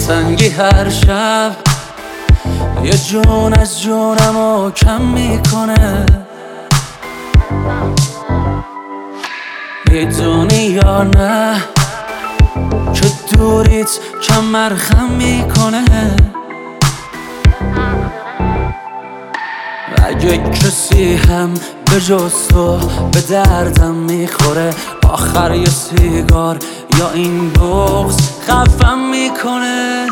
دلتنگی هر شب یه جون از جونمو کم میکنه. میدونی یا نه که دوریت کمر خم میکنه. اگه کسی هم به جز تو به دردم میخوره، آخر یه سیگار یا این بغض خفم میکنه.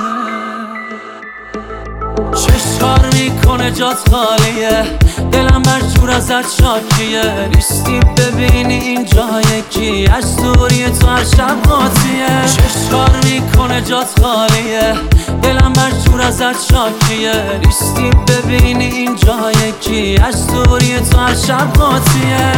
چشکار میکنه جات خالیه، دلم برجور ازت شاکیه. نیستی ببینی این جای کی، از دوری تو هر شب قاطیه. چشکار میکنه جات خالیه، دلم برجور ازت شاکیه. نیستی ببینی این جای کی، از دوری تو هر شب قاطیه.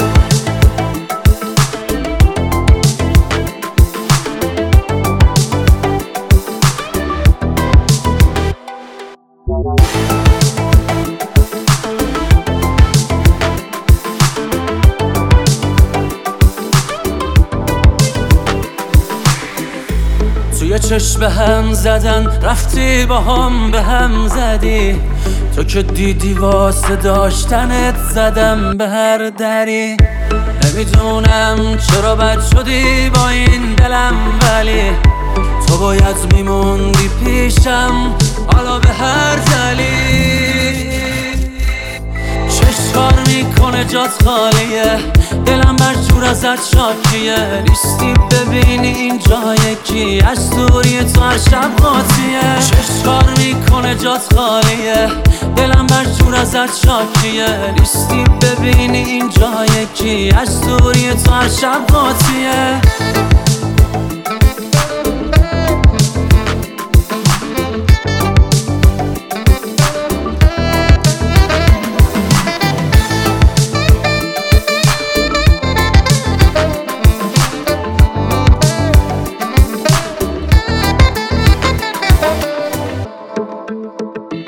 توی چشم هم زدن رفتی با هم به هم زدی. تو که دیدی واسه داشتنت زدم به هر دری. نمیدونم چرا بد شدی با این دلم، ولی تو باید میموندی پیشم حالا به هر دلیل. چشکار میکنه جات خالیه، دلم برجور ازت شاکیه. نیستی ببینی این جای کی، از دوری تو هر شب قاطیه. چشکار میکنه جات خالیه، دلم برجور ازت شاکیه. نیستی ببینی این جای کی، از دوری تو هر شب قاطیه.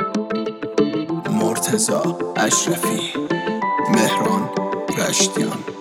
مرتضی اشرفی، مهران رشتیان.